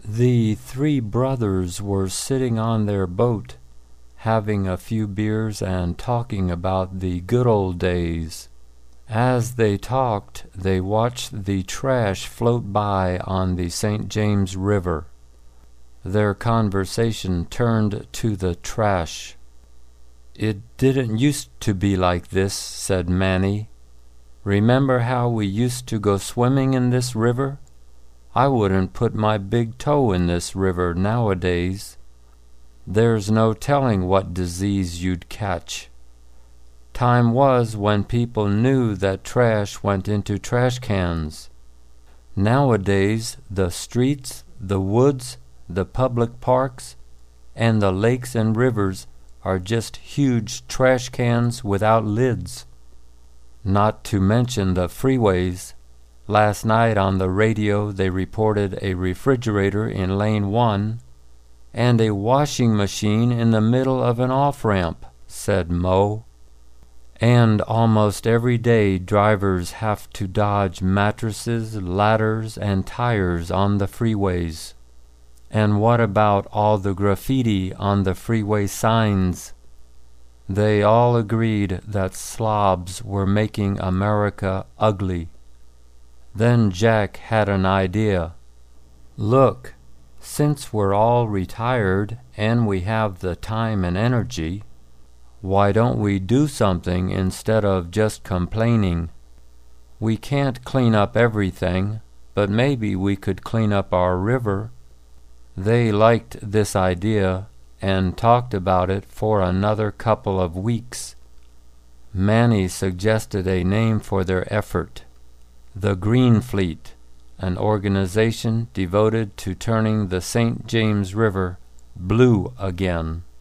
The three brothers were sitting on their boat, having a few beers and talking about the good old days. As they talked, they watched the trash float by on the St. James River. Their conversation turned to the trash. "It didn't used to be like this," said Manny. "Remember how we used to go swimming in this river? I wouldn't put my big toe in this river nowadays. There's no telling what disease you'd catch. Time was when people knew that trash went into trash cans. Nowadays, the streets, the woods, the public parks, and the lakes and rivers are just huge trash cans without lids. Not to mention the freeways. Last night on the radio they reported a refrigerator in Lane 1 and a washing machine in the middle of an off-ramp," said Mo. "And almost every day drivers have to dodge mattresses, ladders, and tires on the freeways. And what about all the graffiti on the freeway signs?" They all agreed that slobs were making America ugly. Then Jack had an idea. "Look, since we're all retired and we have the time and energy, why don't we do something instead of just complaining? We can't clean up everything, but maybe we could clean up our river." They liked this idea and talked about it for another couple of weeks. Manny suggested a name for their effort: the Green Fleet, an organization devoted to turning the St. James River blue again.